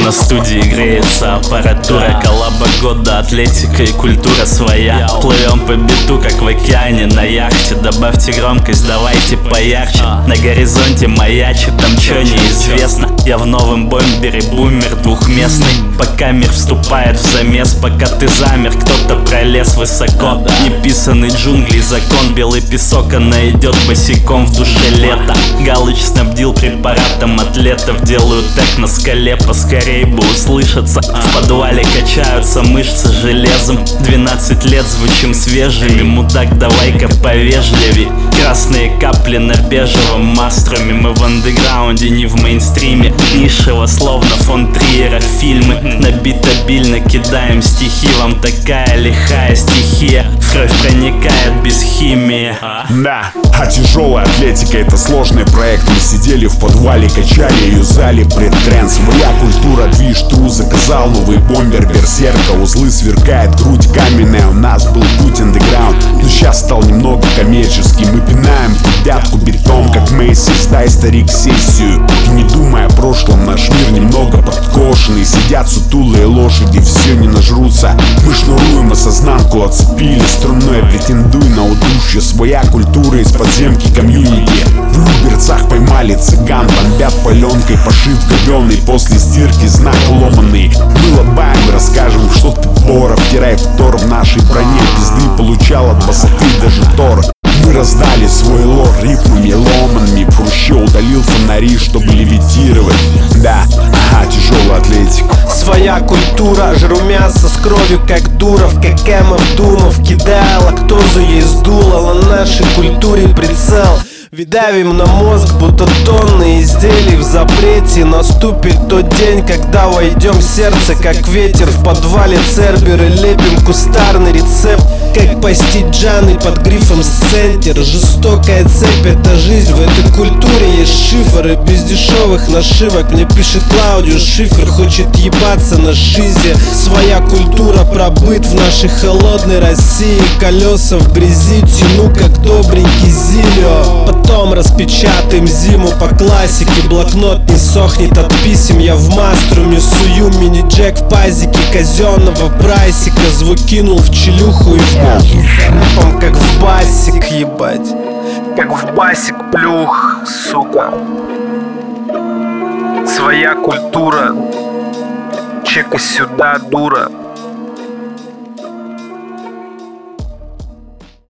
на студии греется аппаратура. Коллаба года, атлетика и культура своя. Плывем по биту, как в океане на яхте. Добавьте громкость, давайте поярче. На горизонте маячит, там чё неизвестно. Я в новом бомбере, бумер двухместный. Пока мир вступает в замес, пока ты замер, кто-то пролез высоко. Неписанный джунгли закон, белый песок, она идет босиком, в душе лето. Галыч снабдил препаратом атлетов, делают так на скале, поскорей бы услышаться. В подвале качаются мышцы железом. 12 лет звучим свежими, мудак, давай-ка повежливей. Красные капли на бежевом мастроме. Мы в андеграунде, не в мейнстриме. Нишево, словно фон Триера фильмы. Набит обильно, кидаем стихи. Вам такая лихая стихия, в кровь проникает без химии. Да, а тяжелая атлетика — это сложный проект. Мы сидели в подвале, качали, юзали предтрend. Своя культура, движ, тру, заказал новый бомбер, берсерка. Узлы сверкает, грудь каменная. У нас был путь андеграунд, но сейчас стал немного коммерческий. Мы пинаем в пятку бетон, как Мейси. Сдай, старик, сессию. И не думай о прошлом, наш мир немного подкошенный. Сидят сутулые лошади, все не нажрутся. Мы шнуруем осознанку, оцепили струной. Претендуй на удушье, своя культура из подземки комьюнити. В Люберцах поймали цыган, бомбят паленкой. Пошив говёный, после стирки знак ломанный. Мы лобаем и расскажем, что ты Боров. Втирай втор в нашей броне, пизды получал от босоты даже Тор. Мы раздали свой лор рифмами ломанными. Фруще удалил фонари, чтобы левитировать. Да, ага, тяжелая атлетика. Своя культура, жру мясо с кровью, как Дуров. Как Эмов Думов, кидая лактозу, ей сдуло. На нашей культуре прицел. Видавим на мозг, будто тонны изделий в запрете. Наступит тот день, когда войдем в сердце, как ветер в подвале Церберы. Лепим кустарный рецепт, как пасти джаны под грифом сцентер. Жестокая цепь — это жизнь, в этой культуре есть шифры. Без дешевых нашивок мне пишет Клаудиус Шифер. Хочет ебаться на шизе. Своя культура, пробыт в нашей холодной России. Колеса в грязи тяну, как добренький Зилио. Потом распечатаем зиму по классике. Блокнот не сохнет от писем. Я в маструме сую мини-джек в пазике казенного прайсика. Звук кинул в челюху и в мозг. Рэпом как в басик, ебать. Как в басик плюх, сука. Своя культура. Чека сюда, дура.